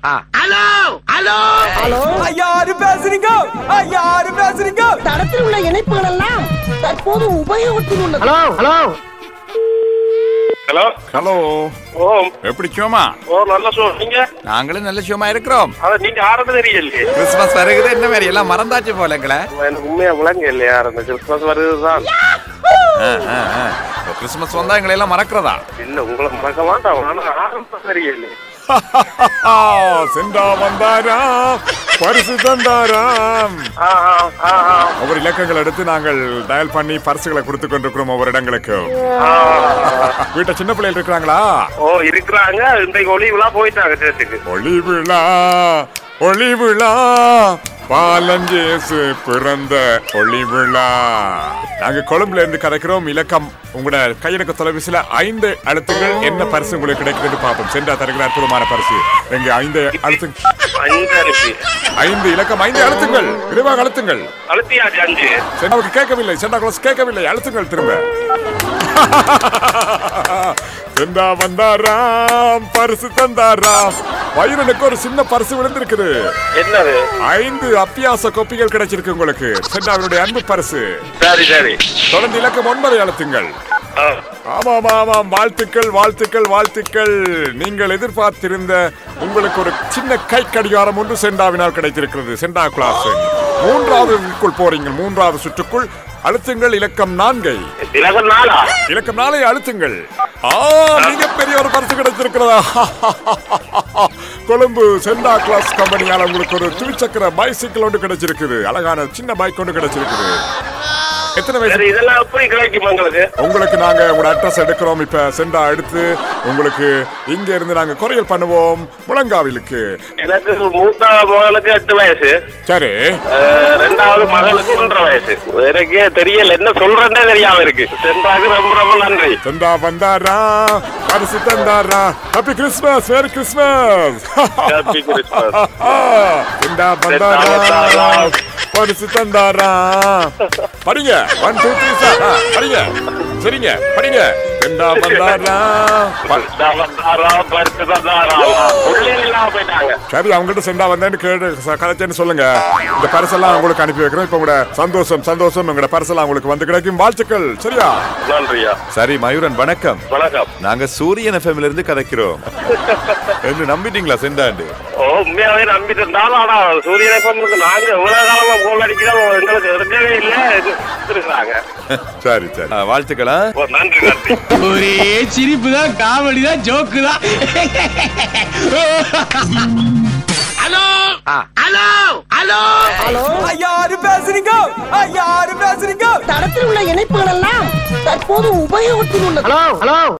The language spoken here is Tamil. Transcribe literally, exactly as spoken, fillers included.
ஹலோ ஹலோ ஹலோ யாரு பேசுறீங்க? யாரு பேசுறீங்க? தடத்தில் உள்ள இணைப்புகள் எல்லாம் தற்போது உபயோகத்தில் உள்ளது. Hello hello hello hello. ஓ எப்படி சோமா? ஓ நல்ல ஷோ. நீங்க? நாங்களும் நல்ல சோமா இருக்கிறோம். அத நீங்க ஆரம்பம் தெரியலையே. கிறிஸ்மஸ் வருகுது, என்ன மாதிரி எல்லாம் மறந்தாச்சு போலங்களே. எனக்கு உண்மையா விளங்க இல்லையா அந்த கிறிஸ்மஸ் வருதுதான். கிறிஸ்மஸ் வந்தா எங்களை எல்லாம் மறக்கிறதா? இல்ல உங்களை மறக்க மாட்டோம். ஆனா ஆரம்பம் தெரியல. சென்றா வந்தாராம், பரிசு தந்தாராம். ஒவ்வொரு இலக்கங்கள் எடுத்து நாங்கள் டயல் பண்ணி பரிசுகளை கொடுத்து கொண்டிருக்கிறோம் ஒவ்வொரு இடங்களுக்கு. வீட்டை சின்ன பிள்ளைகள் இருக்கிறாங்களா? ஓ இருக்கிறாங்க. இன்றைக்கு ஒளி விழா போயிட்டாங்க சேர்த்துக்கு. ஒளி விழா ஒளி விழா பாலஞ்சேசு பிறந்த ஒளி விழா. நாங்க கொழும்புல இருந்து கதைக்கிறோம். இலக்கம் உங்களோட கையடக்க தொலைபேசியில ஐந்து அழுத்துங்கள். என்ன பரிசு உங்களுக்கு கிடைக்கிறது பார்ப்போம். சென்றா தருகிற அற்புதமான பரிசு. எங்க ஐந்து அழுத்து ஐந்து இலக்கம் ஐந்து அழுத்துங்கள். விரைவாக அழுத்துங்கள். சென்றாவுக்கு கேட்கவில்லை. சென்றா கிளாஸ் கேட்கவில்லை. அழுத்துங்கள் திரும்ப. சென்றா வந்தாராம், பரிசு தந்தாராம். வயிறனுக்கு ஒரு சின்ன பரிசு விழுந்திருக்குது. என்னது? ஐந்து அப்பியாச கோப்பிகள் கிடைச்சிருக்கு உங்களுக்கு. சென்றாவுடைய அன்பு பரிசு. சரி சரி. தொடர்ந்து இலக்கம் ஒன்பதை அழுத்துங்கள். ஆமாம் ஆமாம், வாழ்த்துக்கள் வாழ்த்துக்கள் வாழ்த்துக்கள். நீங்கள் எதிர்பார்த்திருந்த உங்களுக்கு ஒரு சின்ன கை கடிகாரம் ஒன்று சென்டாவினால் கிடைத்திருக்கிறது. சென்டா கிளாஸ் மூன்றாவது போறீங்க. மூன்றாவது சுற்றுக்குள் அழுத்துங்கள். இலக்கம் நான்கை. இலக்கம் நாலா? இலக்கம் நாளை அழுத்துங்கள். மிகப்பெரிய ஒரு பரிசு கிடைத்திருக்கிறதா? கொழும்பு சென்டா கிளாஸ் கம்பெனியால உங்களுக்கு ஒரு துவிச்சக்கர பைசைக்கிள் ஒன்று கிடைச்சிருக்குது. அழகான சின்ன பைக் ஒன்று கிடைச்சிருக்குது. எத்தனை வயசு? இதெல்லாம் எப்படி கிடைக்கும் உங்களுக்கு? உங்களுக்கு நாங்க உங்களோட அட்ரஸ் எடுக்கிறோம். இப்ப சென்றா எடுத்து உங்களுக்கு இங்க இருந்து நாங்க கொரியல் பண்ணுவோம் முழங்காவிலுக்கு. எனக்கு மூத்த மகளுக்கு எட்டு வயசு. சரி. ரெண்டாவது மகளுக்கு ஒன்றரை வயசு. எனக்கே தெரியல, என்ன சொல்றேன்னே தெரியாம இருக்கு. சென்றாக்கு ரொம்ப ரொம்ப நன்றி. சென்றா வந்தாரா, பரிசு தந்தாரா. Happy Christmas. Merry Christmas. Happy Christmas. Santa வந்தாரா, பரிசு தந்தாரா. படிங்க. ஒன் டூ த்ரீ சார் படிங்க. சரிங்க படிங்க. சென்றா வந்தாரா, பரிசு தந்தாரா. சரி, அவங்ககிட்ட சென்றா வந்தேன்னு கேட்டு கதைச்சேன்னு சொல்லுங்க. இந்த பரிசெல்லாம் உங்களுக்கு அனுப்பி வைக்கிறோம். இப்ப உங்களோட சந்தோஷம் சந்தோஷம் உங்களோட பரிசெல்லாம் உங்களுக்கு வந்து கிடைக்கும். வாழ்த்துக்கள். சரியா? நன்றியா. சரி மயூரன் வணக்கம். வணக்கம். நாங்க சூரியன் எஃப்எம்ல இருந்து கதைக்கிறோம். என்ன நம்பிட்டீங்களா சென்றாண்டு? ஓ உண்மையாவே நம்பிட்டு இருந்தாலும், ஆனா சூரியன் எஃப்எம்க்கு நாங்க எவ்வளவு காலமா கோல் அடிக்கிறோம், எங்களுக்கு எடுக்கவே இல்லை. சரி சரி, வாழ்த்துக்களா. நன்றி நன்றி. ஒரே சிரிப்பு தான், காமெடி தான், ஜோக்கு தான். ஹலோ ஹலோ ஹலோ ஹலோ யாரு பேசுறீங்க? யாரு பேசுறீங்க? தடத்தில் உள்ள இணைப்புகள் எல்லாம் தற்போது உபயோகத்தில் உள்ளது. Hello hello